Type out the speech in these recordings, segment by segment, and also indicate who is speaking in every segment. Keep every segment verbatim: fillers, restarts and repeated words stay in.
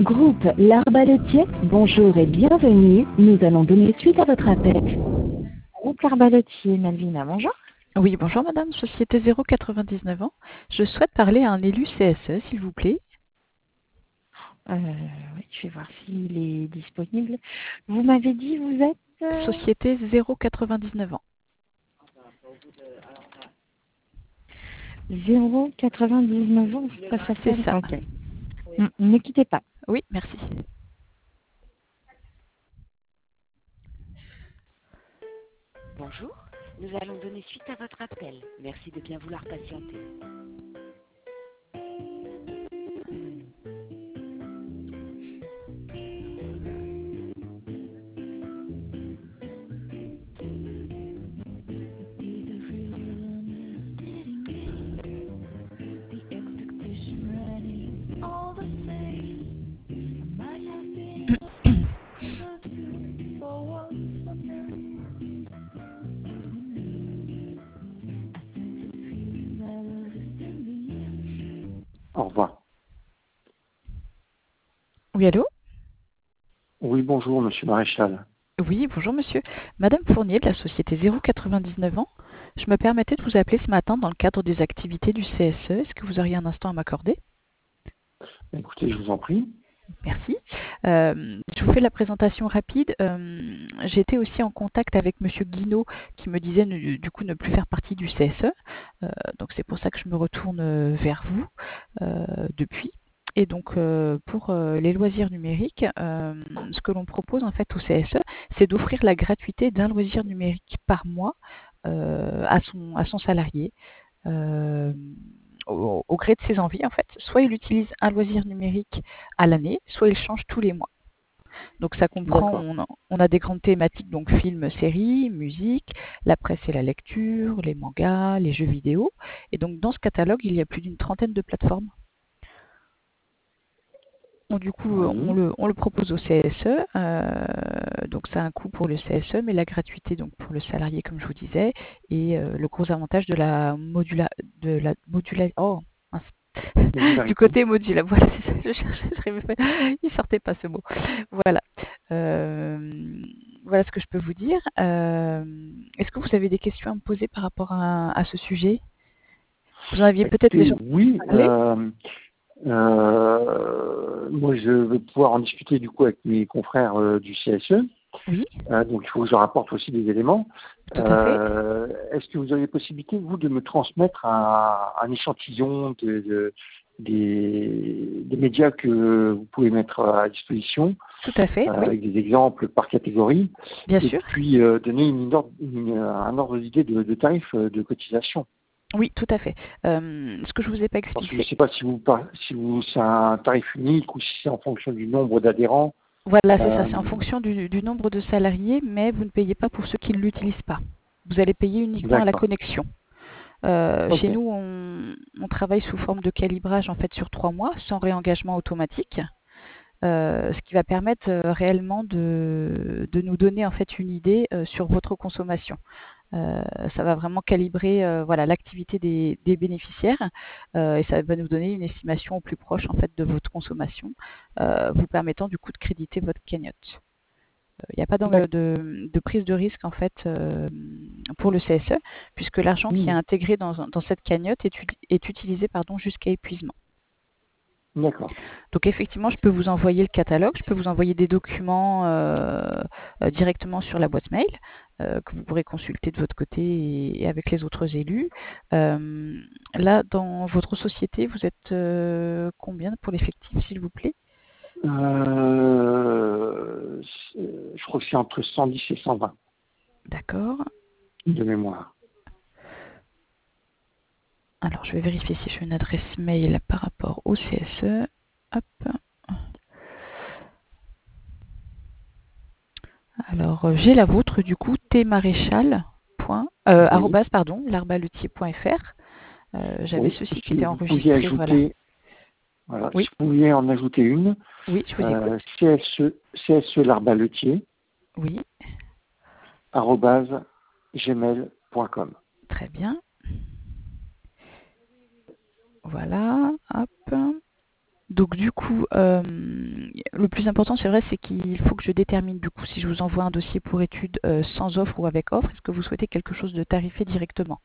Speaker 1: Groupe L'Arbaletier, bonjour et bienvenue. Nous allons donner suite à votre appel. Groupe L'Arbaletier, Malvina, bonjour.
Speaker 2: Oui, bonjour madame, société zéro quatre-vingt-dix-neuf ans. Je souhaite parler à un élu C S E, s'il vous plaît.
Speaker 1: Euh, oui, je vais voir s'il est disponible. Vous m'avez dit, vous êtes euh,
Speaker 2: Société zéro quatre-vingt-dix-neuf ans.
Speaker 1: zéro quatre-vingt-dix-neuf ans, ça
Speaker 2: C'est
Speaker 1: s'appelle.
Speaker 2: ça.
Speaker 1: Ok. Mm, Ne quittez pas.
Speaker 2: Oui, merci.
Speaker 3: Bonjour, nous allons donner suite à votre appel. Merci de bien vouloir patienter.
Speaker 4: Au revoir.
Speaker 2: Oui, allô?
Speaker 4: Oui, bonjour, monsieur Maréchal.
Speaker 2: Oui, bonjour monsieur. Madame Fournier de la société zéro quatre-vingt-dix-neuf ans. Je me permettais de vous appeler ce matin dans le cadre des activités du C S E. Est-ce que vous auriez un instant à m'accorder?
Speaker 4: Écoutez, je vous en prie.
Speaker 2: Merci. Euh, je vous fais la présentation rapide. Euh, j'ai été aussi en contact avec monsieur Guinaud qui me disait ne- du coup ne plus faire partie du C S E. Euh, donc c'est pour ça que je me retourne euh, vers vous euh, depuis. Et donc euh, pour euh, les loisirs numériques, euh, ce que l'on propose en fait au C S E, c'est d'offrir la gratuité d'un loisir numérique par mois euh, à son à son salarié. Euh, au, au gré de ses envies en fait. Soit il utilise un loisir numérique à l'année, soit il change tous les mois. Donc ça comprend,
Speaker 4: D'accord.
Speaker 2: on a, on a des grandes thématiques, donc films, séries, musique, la presse et la lecture, les mangas, les jeux vidéo. Et donc dans ce catalogue, il y a plus d'une trentaine de plateformes. Donc, du coup, on
Speaker 4: Oui.
Speaker 2: le, on le propose au C S E, euh, donc ça a un coût pour le C S E, mais la gratuité donc pour le salarié, comme je vous disais, et euh, le gros avantage de la modula, de la modula, oh, mince. Du
Speaker 4: Modularité.
Speaker 2: côté modulable, voilà, c'est ça, je cherchais, j'arrivais pas, il sortait pas ce mot. Voilà, Euh, voilà ce que je peux vous dire. Euh, Est-ce que vous avez des questions à me poser par rapport à, à ce sujet? Vous en aviez peut-être
Speaker 4: Écoutez,
Speaker 2: déjà
Speaker 4: oui,
Speaker 2: parlé?
Speaker 4: euh, euh, moi je vais pouvoir en discuter du coup avec mes confrères euh, du C S E.
Speaker 2: Oui,
Speaker 4: Euh, donc il faut que je rapporte aussi des éléments.
Speaker 2: tout à fait.
Speaker 4: Euh, Est-ce que vous avez possibilité, vous, de me transmettre un, un échantillon de, de- des, des médias que vous pouvez mettre à disposition,
Speaker 2: Tout à fait,
Speaker 4: euh,
Speaker 2: oui,
Speaker 4: avec des exemples par catégorie,
Speaker 2: bien
Speaker 4: et
Speaker 2: sûr.
Speaker 4: puis euh, donner une ordre- une- un ordre d'idée de, de tarif euh, de cotisation.
Speaker 2: Oui, tout à fait. Euh, ce que je vous ai pas
Speaker 4: Parce que je ne
Speaker 2: expliqué,
Speaker 4: sais pas si vous par- si vous c'est un tarif unique ou si c'est en fonction du nombre d'adhérents.
Speaker 2: voilà, c'est ça,
Speaker 4: Euh,
Speaker 2: c'est en fonction du, du nombre de salariés, mais vous ne payez pas pour ceux qui ne l'utilisent pas. Vous allez payer uniquement à la
Speaker 4: d'accord.
Speaker 2: connexion. Euh,
Speaker 4: Ok.
Speaker 2: chez nous, on, on travaille sous forme de calibrage en fait sur trois mois, sans réengagement automatique. Euh, ce qui va permettre euh, réellement de, de nous donner en fait une idée euh, sur votre consommation. Euh, ça va vraiment calibrer euh, voilà l'activité des, des bénéficiaires euh, et ça va nous donner une estimation au plus proche en fait de votre consommation, euh, vous permettant du coup de créditer votre cagnotte. Il n'y a pas de,
Speaker 4: D'accord.
Speaker 2: de- de prise de risque en fait euh, pour le C S E puisque l'argent qui est
Speaker 4: Hmm.
Speaker 2: intégré dans, dans cette cagnotte est, ut- est utilisé pardon jusqu'à épuisement.
Speaker 4: D'accord.
Speaker 2: Donc effectivement, je peux vous envoyer le catalogue, je peux vous envoyer des documents euh, euh, directement sur la boîte mail euh, que vous pourrez consulter de votre côté et, et avec les autres élus. Euh, là, dans votre société, vous êtes euh, combien pour l'effectif, s'il vous plaît?
Speaker 4: Euh, c'est- je crois que c'est entre cent dix et cent vingt
Speaker 2: D'accord.
Speaker 4: de mémoire.
Speaker 2: Alors, je vais vérifier si j'ai une adresse mail par rapport au C S E. Hop. Alors, euh, j'ai la vôtre, du coup, tmaréchal. Euh,
Speaker 4: Oui.
Speaker 2: arrobase, pardon, l'arbaletier.fr. Euh, J'avais
Speaker 4: Oui.
Speaker 2: ceci qui
Speaker 4: Si
Speaker 2: était
Speaker 4: vous pouviez
Speaker 2: enregistré, voilà.
Speaker 4: ajouter, voilà, si
Speaker 2: Oui,
Speaker 4: vous pouviez en ajouter une,
Speaker 2: oui, je vous écoute.
Speaker 4: euh, C S E, C S E l'arbaletier,
Speaker 2: Oui,
Speaker 4: arobase gmail point com.
Speaker 2: très bien. Voilà, hop. donc du coup, euh, le plus important, c'est vrai, c'est qu'il faut que je détermine du coup si je vous envoie un dossier pour étude euh, sans offre ou avec offre. Est-ce que vous souhaitez quelque chose de tarifé directement?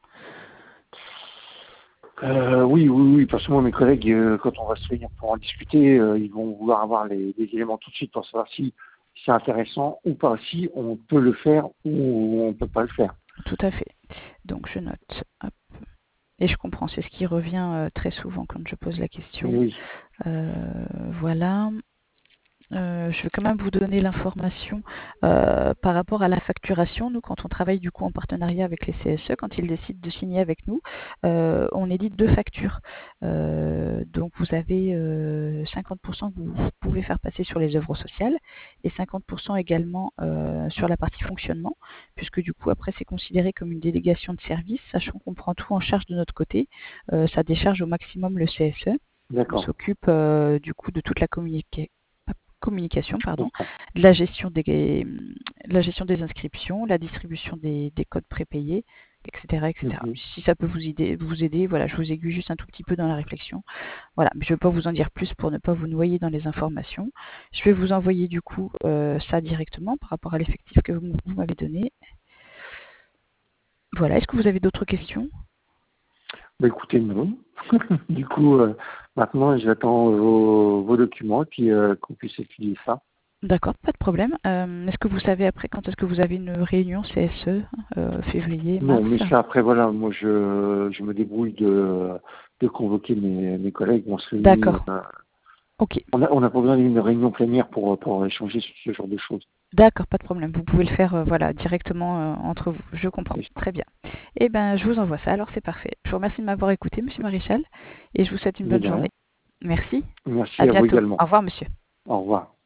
Speaker 4: Euh, oui, oui, oui, parce que moi, mes collègues, euh, quand on va se réunir pour en discuter, euh, ils vont vouloir avoir les, les éléments tout de suite pour savoir si, si c'est intéressant ou pas, si on peut le faire ou on peut pas le faire.
Speaker 2: Tout à fait. Donc je note. Hop. Et je comprends, c'est ce qui revient euh, très souvent quand je pose la question.
Speaker 4: Oui,
Speaker 2: Euh, voilà. Euh, je vais quand même vous donner l'information euh, par rapport à la facturation. Nous, quand on travaille du coup en partenariat avec les C S E, quand ils décident de signer avec nous, euh, on édite deux factures. Euh, donc vous avez euh, cinquante pour cent que vous pouvez faire passer sur les œuvres sociales et cinquante pour cent également euh, sur la partie fonctionnement, puisque du coup après c'est considéré comme une délégation de service, sachant qu'on prend tout en charge de notre côté. Euh, ça décharge au maximum le C S E. On
Speaker 4: d'accord,
Speaker 2: s'occupe euh, du coup de toute la communication communication,
Speaker 4: je
Speaker 2: pardon,
Speaker 4: comprends.
Speaker 2: de la gestion des, la gestion des inscriptions, la distribution des, des codes prépayés, et cetera, et cetera.
Speaker 4: Mhm.
Speaker 2: Si ça peut vous aider, vous aider, voilà, je vous aiguille juste un tout petit peu dans la réflexion. Voilà, mais je ne vais pas vous en dire plus pour ne pas vous noyer dans les informations. Je vais vous envoyer du coup euh, ça directement par rapport à l'effectif que vous, vous m'avez donné. Voilà, est-ce que vous avez d'autres questions?
Speaker 4: Bah, écoutez, non. Du coup, euh, maintenant, j'attends vos, vos documents et puis euh, qu'on puisse étudier ça.
Speaker 2: D'accord, pas de problème. Euh, est-ce que vous savez après quand est-ce que vous avez une réunion C S E, euh, février,
Speaker 4: Non,
Speaker 2: mars?
Speaker 4: mais ça, après, voilà, moi, je, je me débrouille de, de convoquer mes, mes collègues. On se réunit.
Speaker 2: D'accord,
Speaker 4: euh,
Speaker 2: ok.
Speaker 4: on n'a on n'a pas besoin d'une réunion plénière pour, pour échanger sur ce genre de choses.
Speaker 2: D'accord, pas de problème. Vous pouvez le faire euh, voilà, directement euh, entre vous. Je comprends.
Speaker 4: C'est ça.
Speaker 2: Très bien. Eh ben, je vous envoie ça. Alors, c'est parfait. Je vous remercie de m'avoir écouté, Monsieur Maréchal, et je vous souhaite une
Speaker 4: Mais
Speaker 2: bonne
Speaker 4: de rien.
Speaker 2: journée. Merci.
Speaker 4: Merci
Speaker 2: À
Speaker 4: à vous
Speaker 2: bientôt.
Speaker 4: également.
Speaker 2: Au revoir, monsieur.
Speaker 4: Au revoir.